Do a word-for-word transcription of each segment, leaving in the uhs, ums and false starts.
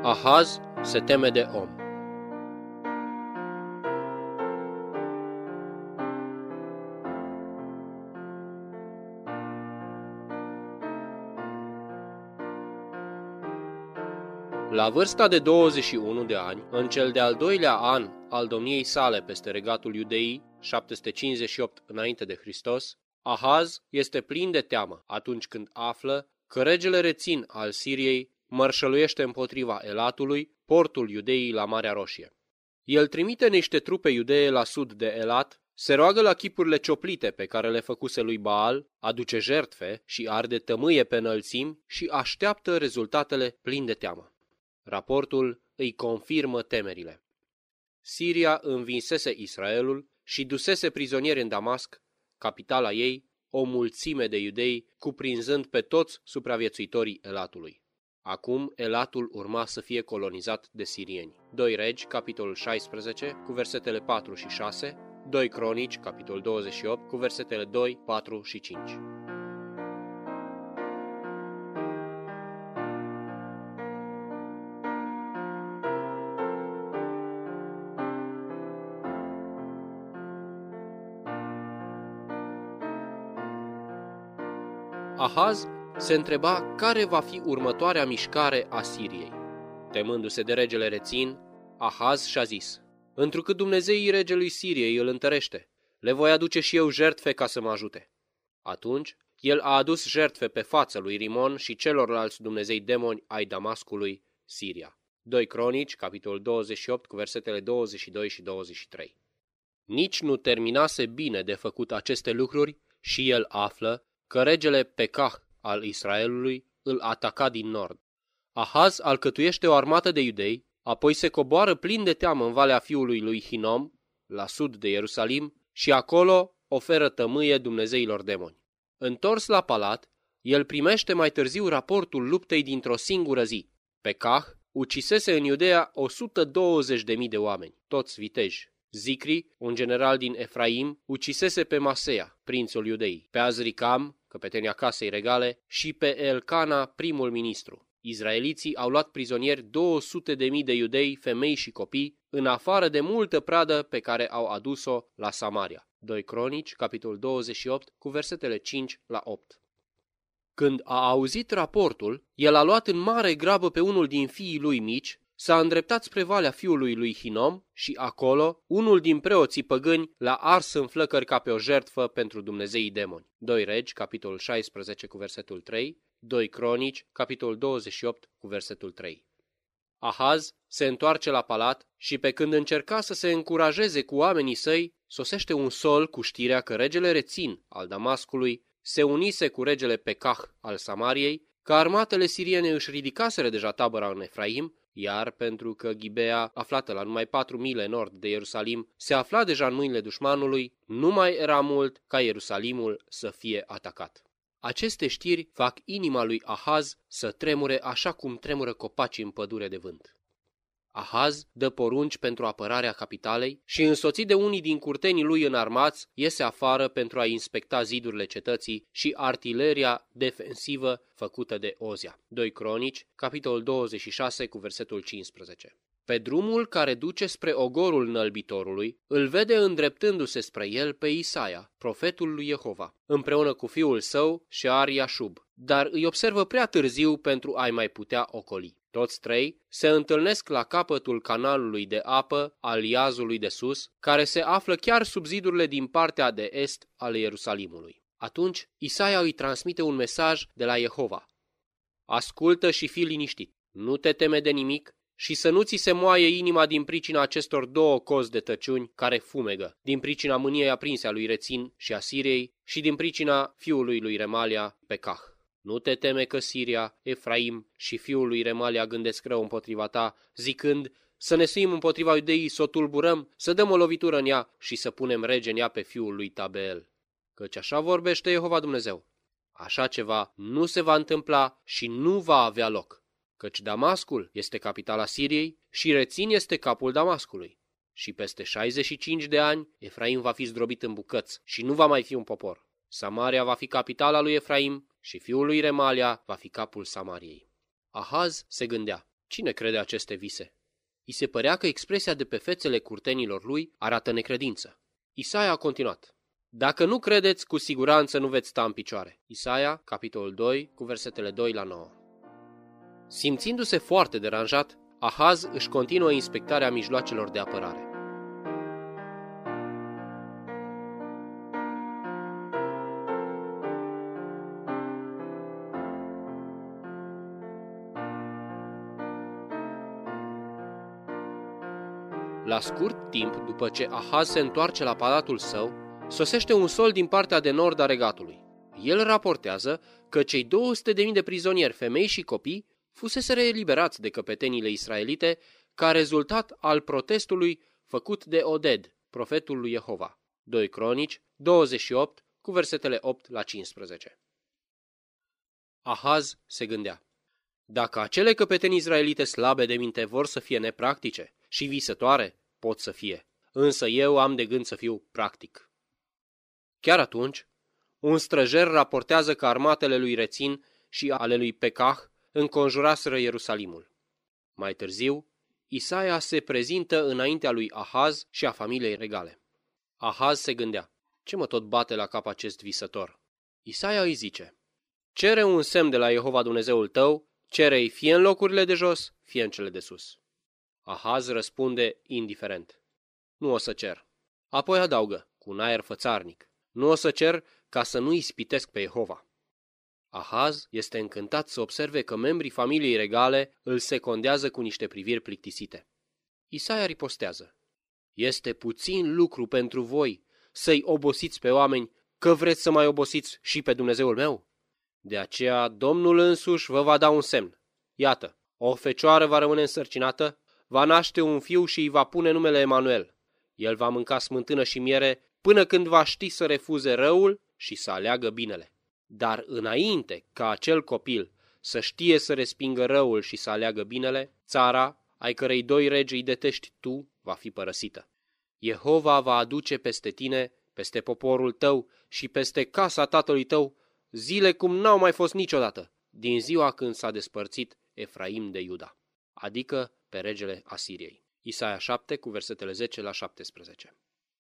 Ahaz se teme de om. La vârsta de douăzeci și unu de ani, în cel de-al doilea an al domniei sale peste regatul Iudeii, șapte sute cincizeci și opt înainte de Hristos, Ahaz este plin de teamă atunci când află că regele Rețin al Siriei mărșăluiește împotriva Elatului, portul Iudeii la Marea Roșie. El trimite niște trupe iudee la sud de Elat, se roagă la chipurile cioplite pe care le făcuse lui Baal, aduce jertfe și arde tămâie pe înălțimi și așteaptă rezultatele plin de teamă. Raportul îi confirmă temerile. Siria învinsese Israelul și dusese prizonieri în Damasc, capitala ei, o mulțime de iudei, cuprinzând pe toți supraviețuitorii Elatului. Acum Elatul urma să fie colonizat de sirieni. doi Regi, capitolul șaisprezece, cu versetele patru și șase, doi Cronici, capitolul douăzeci și opt, cu versetele doi, patru și cinci. Ahaz se întreba care va fi următoarea mișcare a Siriei. Temându-se de regele Rețin, Ahaz și-a zis: întrucât Dumnezeii regelui Siriei îl întărește, le voi aduce și eu jertfe ca să mă ajute. Atunci, el a adus jertfe pe față lui Rimon și celorlalți dumnezei demoni ai Damascului, Siria. doi Cronici, capitolul douăzeci și opt, cu versetele douăzeci și doi și douăzeci și trei. Nici nu terminase bine de făcut aceste lucruri și el află că regele Pecah al Israelului îl ataca din nord. Ahaz alcătuiește o armată de iudei, apoi se coboară plin de teamă în valea fiului lui Hinom, la sud de Ierusalim, și acolo oferă tămâie dumnezeilor demoni. Întors la palat, el primește mai târziu raportul luptei dintr-o singură zi. Pecah ucisese în Iudeea o sută douăzeci de mii de oameni, toți viteji. Zicri, un general din Efraim, ucisese pe Masea, prințul Iudeii, pe Azricam, căpetenia casei regale, și pe Elcana, primul ministru. Izraeliții au luat prizonieri două sute de mii de iudei, femei și copii, în afară de multă pradă pe care au adus-o la Samaria. doi Cronici, capitolul douăzeci și opt, cu versetele cinci la opt. Când a auzit raportul, el a luat în mare grabă pe unul din fiii lui mici, s-a îndreptat spre valea fiului lui Hinom și acolo unul din preoții păgâni l-a ars în flăcări ca pe o jertfă pentru dumnezeii demoni. doi Regi, capitolul șaisprezece, cu versetul trei, doi Cronici, capitolul douăzeci și opt, cu versetul trei. Ahaz se întoarce la palat și pe când încerca să se încurajeze cu oamenii săi, sosește un sol cu știrea că regele Rețin al Damascului se unise cu regele Pecah al Samariei, că armatele siriene își ridicaseră deja tabăra în Efraim, iar pentru că Ghibea, aflată la numai patru mile nord de Ierusalim, se afla deja în mâinile dușmanului, nu mai era mult ca Ierusalimul să fie atacat. Aceste știri fac inima lui Ahaz să tremure așa cum tremură copacii în pădure de vânt. Ahaz dă porunci pentru apărarea capitalei și, însoțit de unii din curtenii lui înarmați, iese afară pentru a inspecta zidurile cetății și artileria defensivă făcută de Ozia. doi Cronici, capitolul douăzeci și șase, cu versetul cincisprezece. Pe drumul care duce spre ogorul înălbitorului, îl vede îndreptându-se spre el pe Isaia, profetul lui Jehova, împreună cu fiul său Shear-Iashub, dar îi observă prea târziu pentru a-i mai putea ocoli. Toți trei se întâlnesc la capătul canalului de apă al Iazului de sus, care se află chiar sub zidurile din partea de est ale Ierusalimului. Atunci Isaia îi transmite un mesaj de la Jehova: ascultă și fii liniștit, nu te teme de nimic și să nu ți se moaie inima din pricina acestor două cozi de tăciuni care fumegă, din pricina mâniei aprinse a lui Rețin și a Siriei și din pricina fiului lui Remalia, Pecah. Nu te teme că Siria, Efraim și fiul lui Remalia gândesc rău împotriva ta, zicând: să ne suim împotriva Iudeii, să o tulburăm, să dăm o lovitură în ea și să punem rege în ea pe fiul lui Tabeel. Căci așa vorbește Jehova Dumnezeu: așa ceva nu se va întâmpla și nu va avea loc, căci Damascul este capitala Siriei și Rețin este capul Damascului. Și peste șaizeci și cinci de ani Efraim va fi zdrobit în bucăți și nu va mai fi un popor. Samaria va fi capitala lui Efraim și fiul lui Remalia va fi capul Samariei. Ahaz se gândea: Cine crede aceste vise? I se părea că expresia de pe fețele curtenilor lui arată necredință. Isaia a continuat. Dacă nu credeți, cu siguranță nu veți sta în picioare. Isaia, capitolul doi, cu versetele doi la nouă. Simțindu-se foarte deranjat, Ahaz își continuă inspectarea mijloacelor de apărare. La scurt timp după ce Ahaz se întoarce la palatul său, sosește un sol din partea de nord a regatului. El raportează că cei două sute de mii de prizonieri, femei și copii, fuseseră eliberați de căpetenile israelite ca rezultat al protestului făcut de Oded, profetul lui Jehova. doi Cronici, douăzeci și opt, cu versetele opt la cincisprezece. Ahaz se gândea: dacă acele căpeteni israelite slabe de minte vor să fie nepractice și visătoare, pot să fie, însă eu am de gând să fiu practic. Chiar atunci, un străjer raportează că armatele lui Rețin și ale lui Pecah înconjuraseră Ierusalimul. Mai târziu, Isaia se prezintă înaintea lui Ahaz și a familiei regale. Ahaz se gândea: ce mă tot bate la cap acest visător? Isaia îi zice: cere un semn de la Jehova Dumnezeul tău, cere-i fie în locurile de jos, fie în cele de sus. Ahaz răspunde indiferent: nu o să cer. Apoi adaugă, cu un aer fățarnic: nu o să cer ca să nu ispitesc pe Jehova. Ahaz este încântat să observe că membrii familiei regale îl secondează cu niște priviri plictisite. Isaia ripostează: este puțin lucru pentru voi să-i obosiți pe oameni, că vreți să mai obosiți și pe Dumnezeul meu? De aceea Domnul însuși vă va da un semn. Iată, o fecioară va rămâne însărcinată, va naște un fiu și îi va pune numele Emanuel. El va mânca smântână și miere până când va ști să refuze răul și să aleagă binele. Dar înainte ca acel copil să știe să respingă răul și să aleagă binele, țara, ai cărei doi regi îi detești tu, va fi părăsită. Jehova va aduce peste tine, peste poporul tău și peste casa tatălui tău zile cum n-au mai fost niciodată, din ziua când s-a despărțit Efraim de Iuda, adică pe regele Asiriei. Isaia șapte, cu versetele zece la șaptesprezece.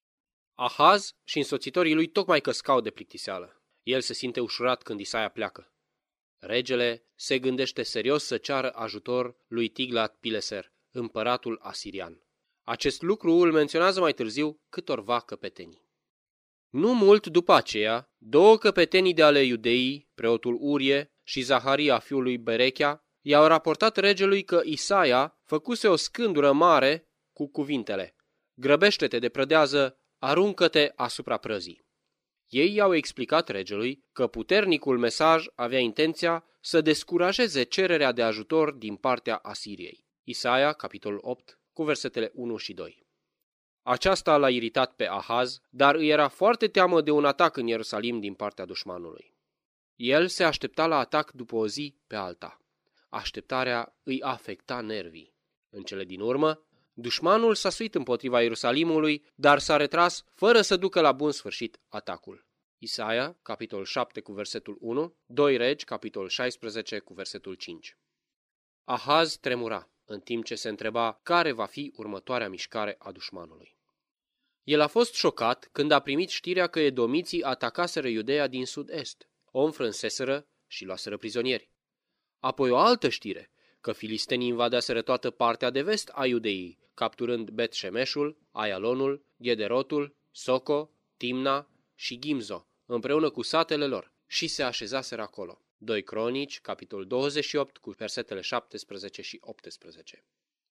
Ahaz și însoțitorii lui tocmai căscau de plictiseală. El se simte ușurat când Isaia pleacă. Regele se gândește serios să ceară ajutor lui Tiglat-Pileser, împăratul asirian. Acest lucru îl menționează mai târziu câtorva căpetenii. Nu mult după aceea, două căpetenii de ale iudeii, preotul Urie și Zaharia fiul lui Berechea, i-au raportat regelui că Isaia făcuse o scândură mare cu cuvintele: grăbește-te de prădează, aruncă-te asupra prăzii. Ei i-au explicat regelui că puternicul mesaj avea intenția să descurajeze cererea de ajutor din partea Asiriei. Isaia, capitolul opt, cu versetele unu și doi. Aceasta l-a iritat pe Ahaz, dar îi era foarte teamă de un atac în Ierusalim din partea dușmanului. El se aștepta la atac după o zi pe alta. Așteptarea îi afecta nervii. În cele din urmă, dușmanul s-a suit împotriva Ierusalimului, dar s-a retras fără să ducă la bun sfârșit atacul. Isaia, capitolul șapte cu versetul unu, doi Regi, capitolul șaisprezece cu versetul cinci. Ahaz tremura, în timp ce se întreba care va fi următoarea mișcare a dușmanului. El a fost șocat când a primit știrea că edomiții atacaseră Iudeea din sud-est, o înfrânseseră și luaseră prizonieri. Apoi o altă știre, că filistenii invadaseră toată partea de vest a Iudeii, capturând Bet-Shemeșul, Aialonul, Ghederotul, Soco, Timna și Gimzo, împreună cu satele lor, și se așezaseră acolo. doi Cronici, capitolul douăzeci și opt, cu versetele șaptesprezece și optsprezece.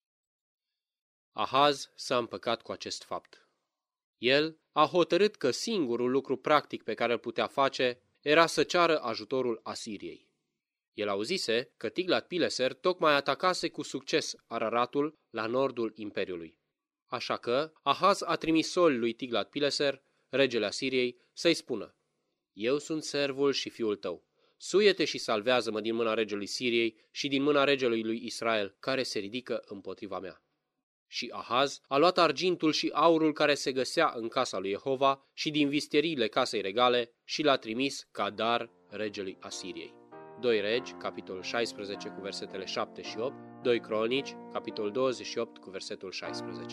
Ahaz s-a împăcat cu acest fapt. El a hotărât că singurul lucru practic pe care îl putea face era să ceară ajutorul Asiriei. El auzise că Tiglat-Pileser tocmai atacase cu succes Araratul la nordul imperiului. Așa că Ahaz a trimis soli lui Tiglat-Pileser, regele Asiriei, să-i spună: eu sunt servul și fiul tău. Suie-te și salvează-mă din mâna regelui Siriei și din mâna regelui lui Israel, care se ridică împotriva mea. Și Ahaz a luat argintul și aurul care se găsea în casa lui Jehova și din visteriile casei regale și l-a trimis ca dar regelui Asiriei. doi Regi, capitolul șaisprezece cu versetele șapte și opt, doi Cronici, capitolul douăzeci și opt cu versetul șaisprezece.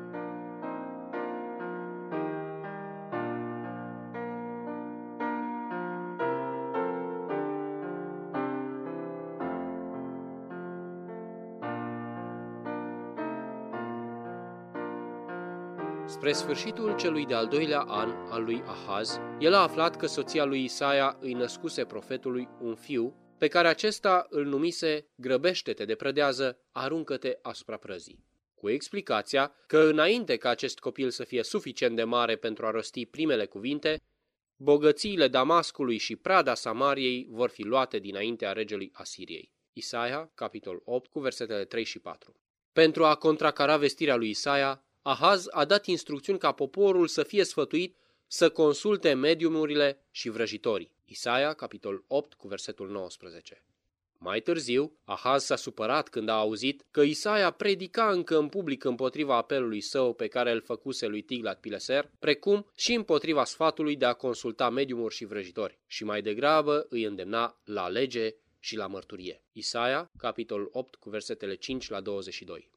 Spre sfârșitul celui de-al doilea an al lui Ahaz, el a aflat că soția lui Isaia îi născuse profetului un fiu, pe care acesta îl numise: grăbește-te de prădează, aruncă-te asupra prăzii. Cu explicația că înainte ca acest copil să fie suficient de mare pentru a rosti primele cuvinte, bogățiile Damascului și prada Samariei vor fi luate dinaintea regelui Asiriei. Isaia, capitolul opt, cu versetele trei și patru. Pentru a contracara vestirea lui Isaia, Ahaz a dat instrucțiuni ca poporul să fie sfătuit să consulte mediumurile și vrăjitorii. Isaia, capitolul opt, cu versetul nouăsprezece. Mai târziu, Ahaz s-a supărat când a auzit că Isaia predica încă în public împotriva apelului său pe care îl făcuse lui Tiglat-Pileser, precum și împotriva sfatului de a consulta mediumuri și vrăjitori, și mai degrabă îi îndemna la lege și la mărturie. Isaia, capitolul opt, cu versetele cinci la douăzeci și doi.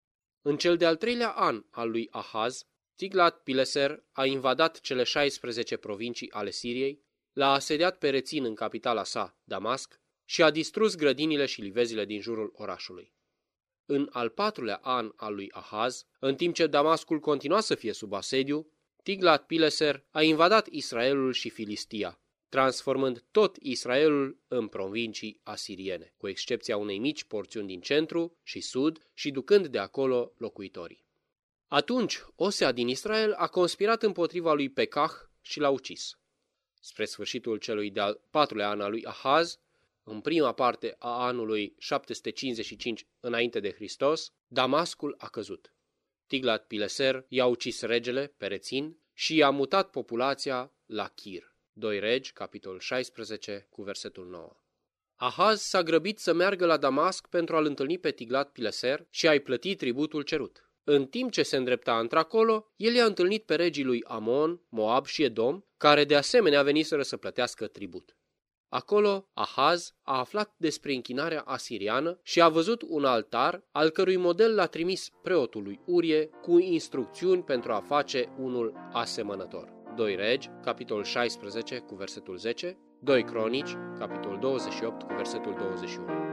În cel de-al treilea an al lui Ahaz, Tiglat-Pileser a invadat cele șaisprezece provincii ale Siriei, l-a asediat pe Rețin în capitala sa, Damasc, și a distrus grădinile și livezile din jurul orașului. În al patrulea an al lui Ahaz, în timp ce Damascul continua să fie sub asediu, Tiglat-Pileser a invadat Israelul și Filistia, transformând tot Israelul în provincii asiriene, cu excepția unei mici porțiuni din centru și sud, și ducând de acolo locuitorii. Atunci, Osea din Israel a conspirat împotriva lui Pecah și l-a ucis. Spre sfârșitul celui de-al patrulea an al lui Ahaz, în prima parte a anului șapte sute cincizeci și cinci înainte de Hristos, Damascul a căzut. Tiglat-Pileser i-a ucis regele pe Rețin și i-a mutat populația la Chir. doi Regi, capitolul șaisprezece, cu versetul nouă. Ahaz s-a grăbit să meargă la Damasc pentru a-l întâlni pe Tiglat-Pileser și a-i plăti tributul cerut. În timp ce se îndrepta într-acolo, el i-a întâlnit pe regii lui Amon, Moab și Edom, care de asemenea veniseră să plătească tribut. Acolo, Ahaz a aflat despre închinarea asiriană și a văzut un altar, al cărui model l-a trimis preotului Urie cu instrucțiuni pentru a face unul asemănător. doi Regi, capitolul șaisprezece, cu versetul zece, doi Cronici, capitolul douăzeci și opt, cu versetul douăzeci și unu.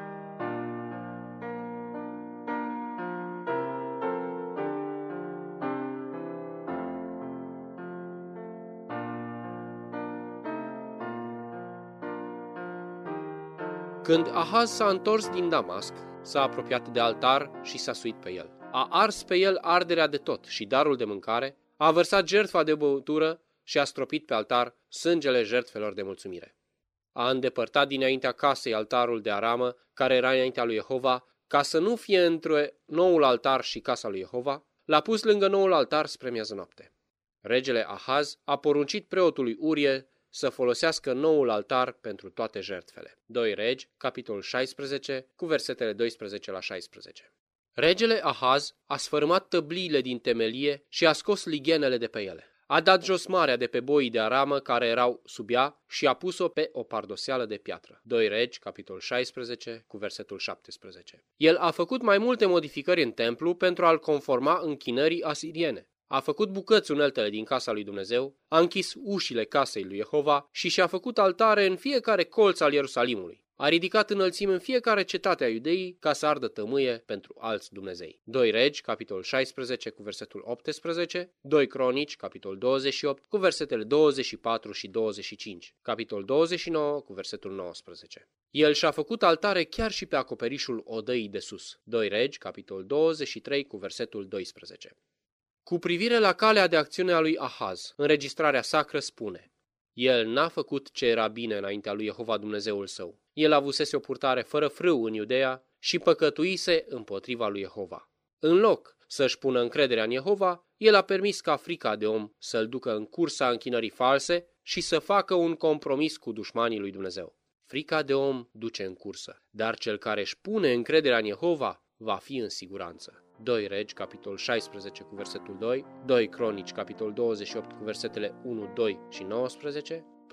Când Ahaz s-a întors din Damasc, s-a apropiat de altar și s-a suit pe el. A ars pe el arderea de tot și darul de mâncare, a vărsat jertfa de băutură și a stropit pe altar sângele jertfelor de mulțumire. A îndepărtat dinaintea casei altarul de aramă, care era înaintea lui Jehova, ca să nu fie între noul altar și casa lui Jehova, l-a pus lângă noul altar spre miază noapte. Regele Ahaz a poruncit preotului Urie să folosească noul altar pentru toate jertfele. doi Regi, capitolul șaisprezece, cu versetele doisprezece la șaisprezece. Regele Ahaz a sfărâmat tăbliile din temelie și a scos lighenele de pe ele. A dat jos marea de pe boii de aramă care erau sub ea și a pus-o pe o pardoseală de piatră. doi Regi, capitolul șaisprezece, cu versetul șaptesprezece. El a făcut mai multe modificări în templu pentru a-l conforma închinării asiriene. A făcut bucăți uneltele din casa lui Dumnezeu, a închis ușile casei lui Jehova și și-a făcut altare în fiecare colț al Ierusalimului. A ridicat înălțimi în fiecare cetate a Iudeii ca să ardă tămâie pentru alți Dumnezei. doi Regi, capitolul șaisprezece, cu versetul optsprezece, doi Cronici, capitolul douăzeci și opt, cu versetele douăzeci și patru și douăzeci și cinci, capitolul douăzeci și nouă, cu versetul nouăsprezece. El și-a făcut altare chiar și pe acoperișul odăii de sus. doi Regi, capitolul douăzeci și trei, cu versetul doisprezece. Cu privire la calea de acțiune a lui Ahaz, înregistrarea sacră spune: el n-a făcut ce era bine înaintea lui Jehova Dumnezeul său. El avusese o purtare fără frâu în Iudeea și păcătuise împotriva lui Jehova. În loc să-și pună încrederea în Jehova, el a permis ca frica de om să-l ducă în cursa închinării false și să facă un compromis cu dușmanii lui Dumnezeu. Frica de om duce în cursă, dar cel care își pune încrederea în Jehova va fi în siguranță. doi Regi, capitolul șaisprezece, cu versetul doi, doi Cronici, capitolul douăzeci și opt, cu versetele unu, doi și nouăsprezece,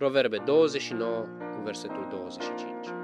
Proverbe douăzeci și nouă cu versetul douăzeci și cinci.